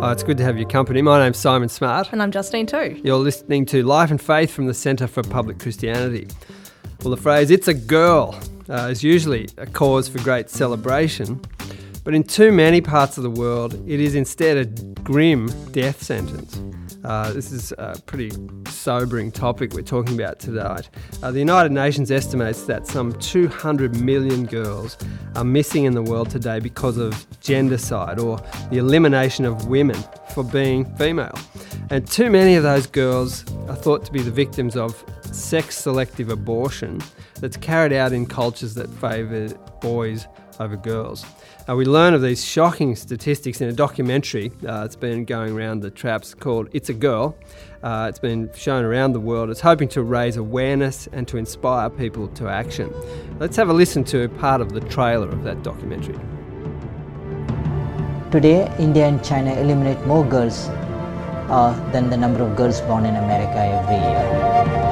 Oh, it's good to have your company. My name's Simon Smart. And I'm Justine too. You're listening to Life and Faith from the Centre for Public Christianity. Well, the phrase, "it's a girl," is usually a cause for great celebration, but in too many parts of the world, it is instead a grim death sentence. This is a pretty sobering topic we're talking about tonight. The United Nations estimates that some 200 million girls are missing in the world today because of gendercide, or the elimination of women for being female. And too many of those girls are thought to be the victims of sex-selective abortion that's carried out in cultures that favour boys over girls. We learn of these shocking statistics in a documentary that's been going around the traps called It's a Girl. It's been shown around the world. It's hoping to raise awareness and to inspire people to action. Let's have a listen to part of the trailer of that documentary. Today, India and China eliminate more girls than the number of girls born in America every year.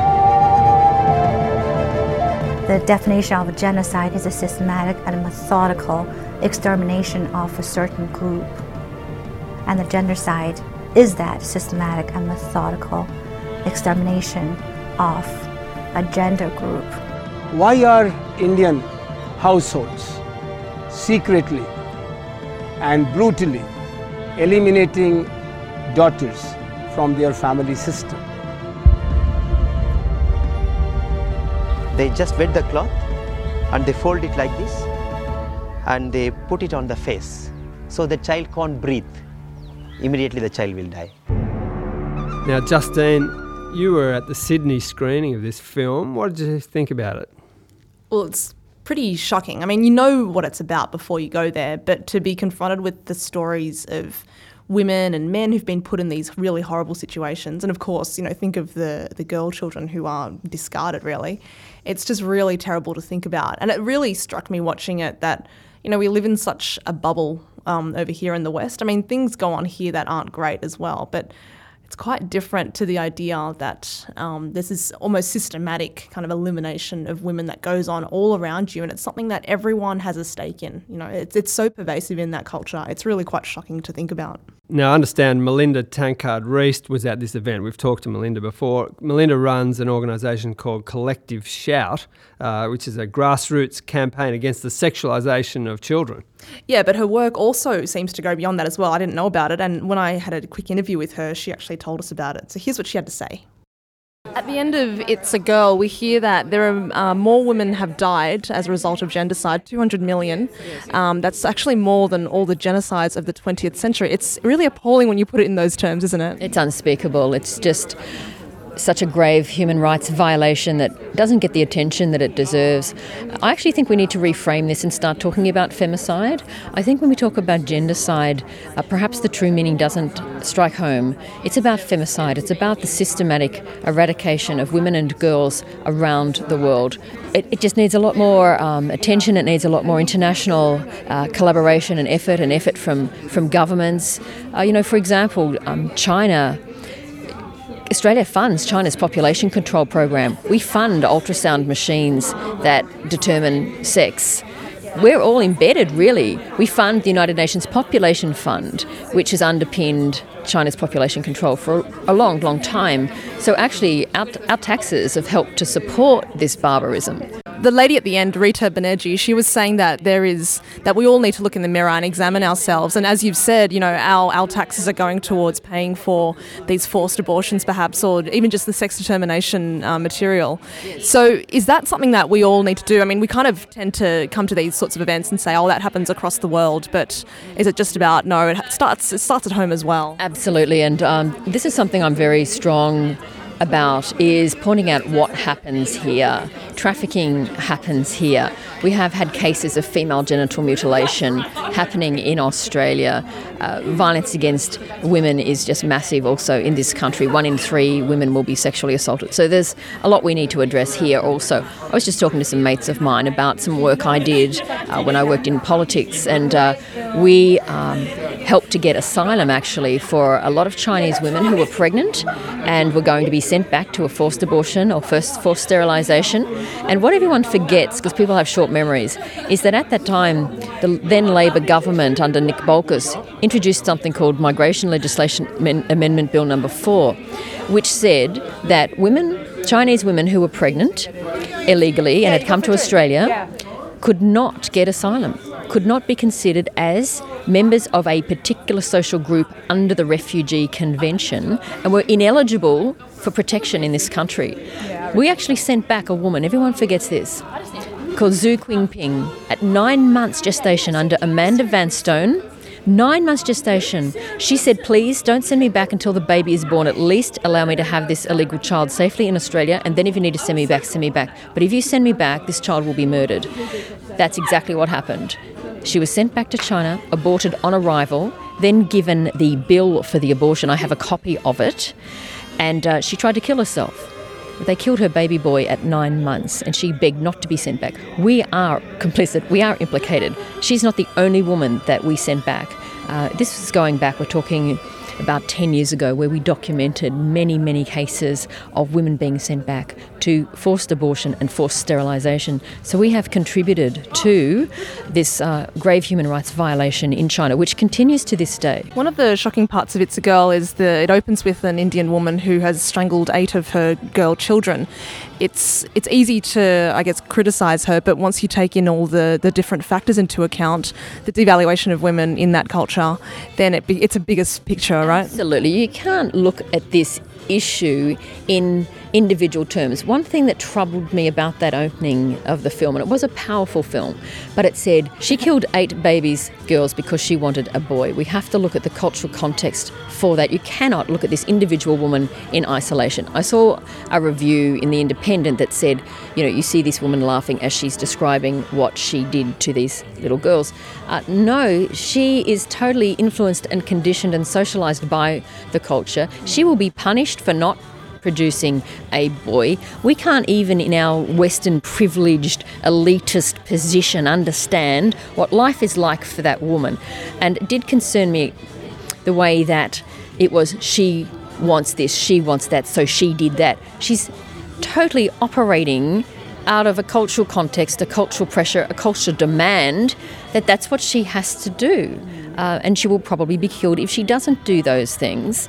The definition of genocide is a systematic and methodical extermination of a certain group. And the gendercide is that systematic and methodical extermination of a gender group. Why are Indian households secretly and brutally eliminating daughters from their family system? They just wet the cloth and they fold it like this and they put it on the face so the child can't breathe. Immediately the child will die. Now, Justine, you were at the Sydney screening of this film. What did you think about it? Well, it's pretty shocking. I mean, you know what it's about before you go there, but to be confronted with the stories of women and men who've been put in these really horrible situations, and of course, you know, think of the girl children who are discarded, really. It's just really terrible to think about. And it really struck me watching it that, you know, we live in such a bubble over here in the West. I mean, things go on here that aren't great as well, but it's quite different to the idea that this is almost systematic kind of elimination of women that goes on all around you, and it's something that everyone has a stake in. You know, it's so pervasive in that culture. It's really quite shocking to think about. Now, I understand Melinda Tankard-Reist was at this event. We've talked to Melinda before. Melinda runs an organisation called Collective Shout, which is a grassroots campaign against the sexualisation of children. Yeah, but her work also seems to go beyond that as well. I didn't know about it, and when I had a quick interview with her, she actually told us about it. So here's what she had to say. At the end of It's a Girl, we hear that there are more women have died as a result of gendercide, 200 million. That's actually more than all the genocides of the 20th century. It's really appalling when you put it in those terms, isn't it? It's unspeakable. It's just such a grave human rights violation that doesn't get the attention that it deserves. I actually think we need to reframe this and start talking about femicide. I think when we talk about gendercide, perhaps the true meaning doesn't strike home. It's about femicide. It's about the systematic eradication of women and girls around the world. It just needs a lot more attention. It needs a lot more international collaboration and effort from governments. For example, Australia funds China's population control program. We fund ultrasound machines that determine sex. We're all embedded, really. We fund the United Nations Population Fund, which has underpinned China's population control for a long, long time. So actually, our taxes have helped to support this barbarism. The lady at the end, Rita Banerjee, she was saying that that we all need to look in the mirror and examine ourselves. And as you've said, you know, our taxes are going towards paying for these forced abortions, perhaps, or even just the sex determination material. So is that something that we all need to do? I mean, we kind of tend to come to these sorts of events and say, oh, that happens across the world. But is it just about, no, it starts at home as well? Absolutely. And this is something I'm very strong about, is pointing out what happens here. Trafficking happens here. We have had cases of female genital mutilation happening in Australia. Violence against women is just massive also in this country. 1 in 3 women will be sexually assaulted. So there's a lot we need to address here also. I was just talking to some mates of mine about some work I did when I worked in politics, and we helped to get asylum, actually, for a lot of Chinese women who were pregnant and were going to be sent back to a forced abortion or forced sterilisation. And what everyone forgets, because people have short memories, is that at that time, the then Labor government under Nick Bolkus introduced something called Migration Legislation Amendment Bill number 4, which said that Chinese women who were pregnant illegally and had come to Australia could not get asylum, could not be considered as members of a particular social group under the Refugee Convention, and were ineligible for protection in this country. We actually sent back a woman, everyone forgets this, called Zhu Qingping, at 9 months gestation under Amanda Vanstone. 9 months gestation. She said, please don't send me back until the baby is born. At least allow me to have this illegal child safely in Australia, and then if you need to send me back, send me back. But if you send me back, this child will be murdered. That's exactly what happened. She was sent back to China, aborted on arrival, then given the bill for the abortion. I have a copy of it. And she tried to kill herself. They killed her baby boy at 9 months, and she begged not to be sent back. We are complicit. We are implicated. She's not the only woman that we sent back. This is going back, we're talking about 10 years ago, where we documented many, many cases of women being sent back to forced abortion and forced sterilisation. So we have contributed to this grave human rights violation in China, which continues to this day. One of the shocking parts of It's a Girl is it opens with an Indian woman who has strangled 8 of her girl children. It's easy to, I guess, criticise her, but once you take in all the different factors into account, the devaluation of women in that culture, then it's a bigger picture, right? Absolutely. You can't look at this issue in individual terms. One thing that troubled me about that opening of the film, and it was a powerful film, but it said she killed 8 girls because she wanted a boy. We have to look at the cultural context for that. You cannot look at this individual woman in isolation. I saw a review in The Independent that said, you see this woman laughing as she's describing what she did to these little girls. No, she is totally influenced and conditioned and socialised by the culture. She will be punished for not producing a boy. We can't even in our Western privileged elitist position understand what life is like for that woman. And it did concern me the way that it was she wants this, she wants that, so she did that. She's totally operating out of a cultural context, a cultural pressure, a cultural demand that's what she has to do. And she will probably be killed if she doesn't do those things.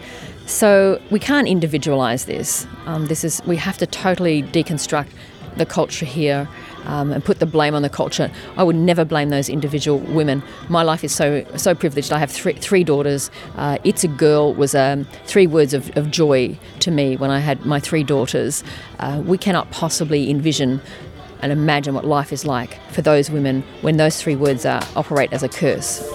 So we can't individualise this. We have to totally deconstruct the culture here and put the blame on the culture. I would never blame those individual women. My life is so privileged. I have three daughters. It's a Girl was 3 words of joy to me when I had my 3 daughters. We cannot possibly envision and imagine what life is like for those women when those 3 words operate as a curse.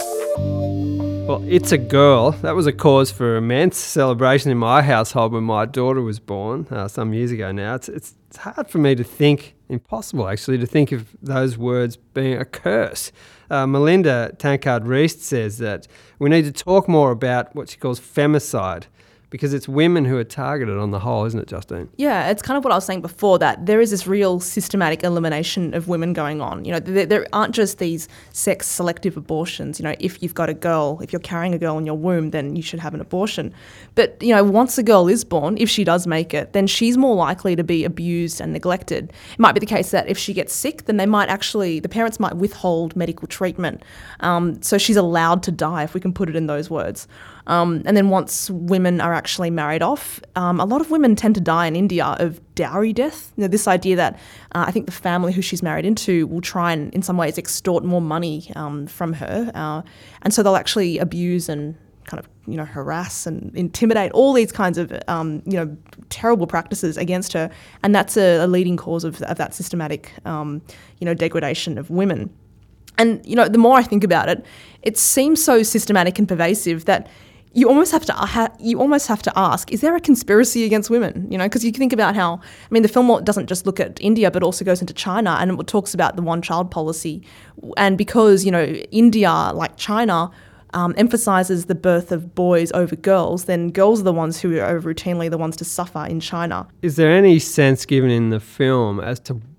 Well, It's a Girl. That was a cause for immense celebration in my household when my daughter was born some years ago now. It's hard for me to think, impossible actually, to think of those words being a curse. Melinda Tankard-Reist says that we need to talk more about what she calls femicide, because it's women who are targeted on the whole, isn't it, Justine? Yeah, it's kind of what I was saying before, that there is this real systematic elimination of women going on. There aren't just these sex-selective abortions. If you've got a girl, if you're carrying a girl in your womb, then you should have an abortion. But, once a girl is born, if she does make it, then she's more likely to be abused and neglected. It might be the case that if she gets sick, then the parents might withhold medical treatment. So she's allowed to die, if we can put it in those words. And then once women are actually married off, a lot of women tend to die in India of dowry death. This idea that I think the family who she's married into will try and in some ways extort more money from her. And so they'll actually abuse and kind of, harass and intimidate, all these kinds of, terrible practices against her. And that's a leading cause of that systematic, degradation of women. And, the more I think about it, it seems so systematic and pervasive that you almost have to ask, is there a conspiracy against women? Because you think about how, the film doesn't just look at India, but also goes into China, and it talks about the one-child policy. And because, India, like China, emphasises the birth of boys over girls, then girls are the ones who are routinely the ones to suffer in China. Is there any sense given in the film as to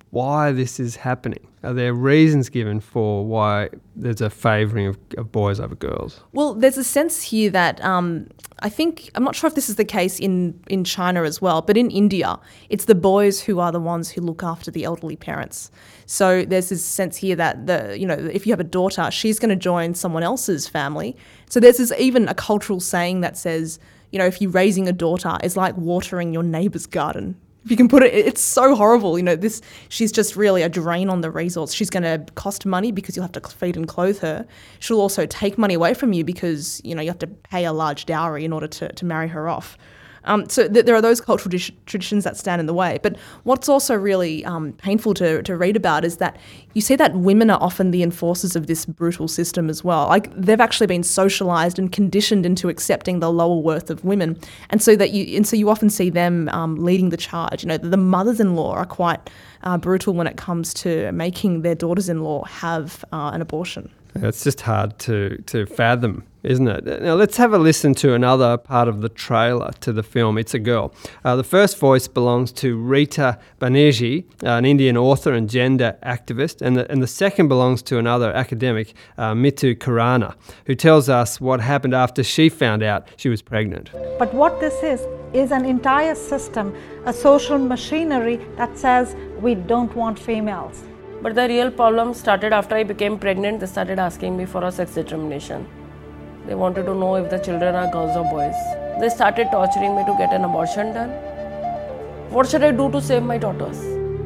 why this is happening? Are there reasons given for why there's a favouring of boys over girls? Well, there's a sense here that I think, I'm not sure if this is the case in China as well, but in India, it's the boys who are the ones who look after the elderly parents. So there's this sense here that if you have a daughter, she's going to join someone else's family. So there's even a cultural saying that says, if you're raising a daughter, it's like watering your neighbour's garden. If you can put it, it's so horrible. She's just really a drain on the resource. She's going to cost money because you'll have to feed and clothe her. She'll also take money away from you because, you have to pay a large dowry in order to marry her off. So there are those cultural traditions that stand in the way. But what's also really painful to read about is that you see that women are often the enforcers of this brutal system as well. Like, they've actually been socialised and conditioned into accepting the lower worth of women, and so you often see them leading the charge. The mothers-in-law are quite brutal when it comes to making their daughters-in-law have an abortion. It's just hard to fathom, isn't it? Now let's have a listen to another part of the trailer to the film, It's a Girl. The first voice belongs to Rita Banerjee, an Indian author and gender activist, and the second belongs to another academic, Mitu Khurana, who tells us what happened after she found out she was pregnant. But what this is an entire system, a social machinery that says we don't want females. But the real problem started after I became pregnant. They started asking me for a sex determination. They wanted to know if the children are girls or boys. They started torturing me to get an abortion done. What should I do to save my daughters?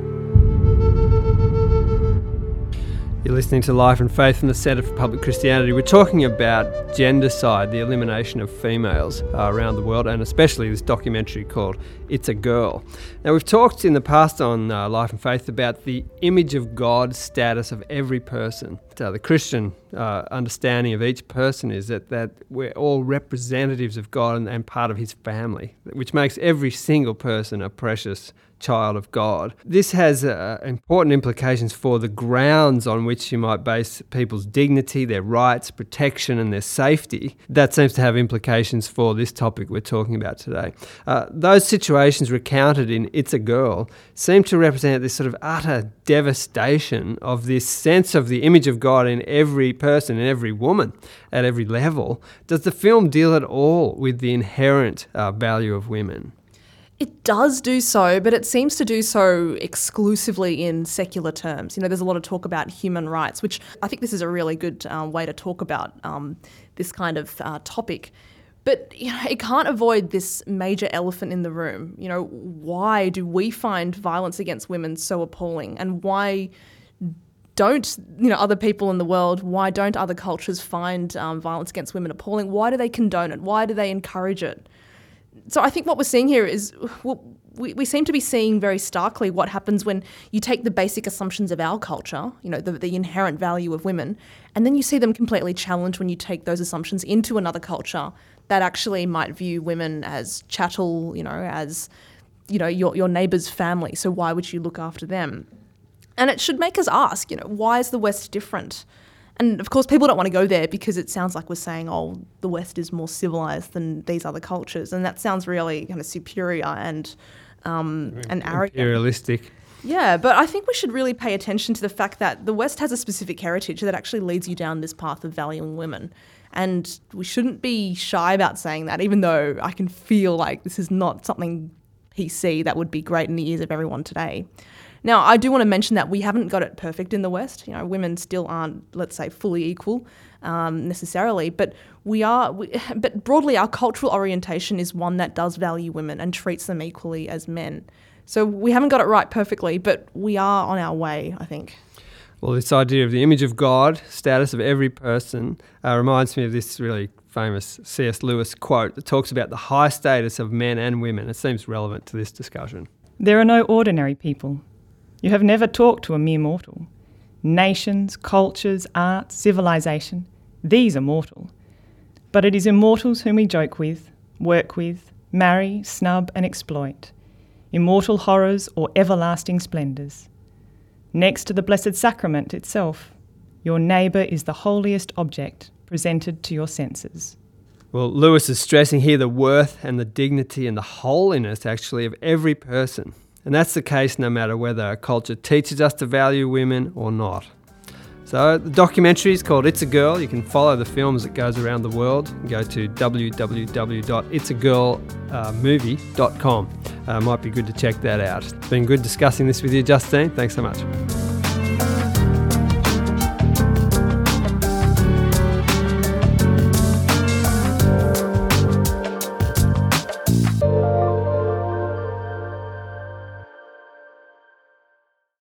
You're listening to Life and Faith from the Centre for Public Christianity. We're talking about gendercide, the elimination of females around the world, and especially this documentary called It's a Girl. Now, we've talked in the past on Life and Faith about the image of God status of every person. The Christian understanding of each person is that we're all representatives of God and part of his family, which makes every single person a precious child of God. This has important implications for the grounds on which you might base people's dignity, their rights, protection and their safety. That seems to have implications for this topic we're talking about today. Those situations recounted in It's a Girl seem to represent this sort of utter devastation of this sense of the image of God in every person, in every woman, at every level. Does the film deal at all with the inherent value of women? It does do so, but it seems to do so exclusively in secular terms. There's a lot of talk about human rights, which I think this is a really good way to talk about this kind of topic. But it can't avoid this major elephant in the room. Why do we find violence against women so appalling? And why don't other people in the world, why don't other cultures find violence against women appalling? Why do they condone it? Why do they encourage it? So I think what we're seeing here is we seem to be seeing very starkly what happens when you take the basic assumptions of our culture, the inherent value of women, and then you see them completely challenged when you take those assumptions into another culture that actually might view women as chattel, as your neighbour's family. So why would you look after them? And it should make us ask, why is the West different? And of course, people don't want to go there because it sounds like we're saying, the West is more civilized than these other cultures, and that sounds really kind of superior and arrogant, imperialistic. Yeah, but I think we should really pay attention to the fact that the West has a specific heritage that actually leads you down this path of valuing women, and we shouldn't be shy about saying that. Even though I can feel like this is not something PC that would be great in the ears of everyone today. Now, I do want to mention that we haven't got it perfect in the West. Women still aren't, let's say, fully equal necessarily, but but broadly, our cultural orientation is one that does value women and treats them equally as men. So we haven't got it right perfectly, but we are on our way, I think. Well, this idea of the image of God, status of every person, reminds me of this really famous C.S. Lewis quote that talks about the high status of men and women. It seems relevant to this discussion. There are no ordinary people. You have never talked to a mere mortal. Nations, cultures, art, civilization, these are mortal. But it is immortals whom we joke with, work with, marry, snub and exploit. Immortal horrors or everlasting splendours. Next to the Blessed Sacrament itself, your neighbour is the holiest object presented to your senses. Well, Lewis is stressing here the worth and the dignity and the holiness, actually, of every person. And that's the case no matter whether a culture teaches us to value women or not. So the documentary is called It's a Girl. You can follow the film as it goes around the world. Go to www.itsagirlmovie.com. Might be good to check that out. It's been good discussing this with you, Justine. Thanks so much.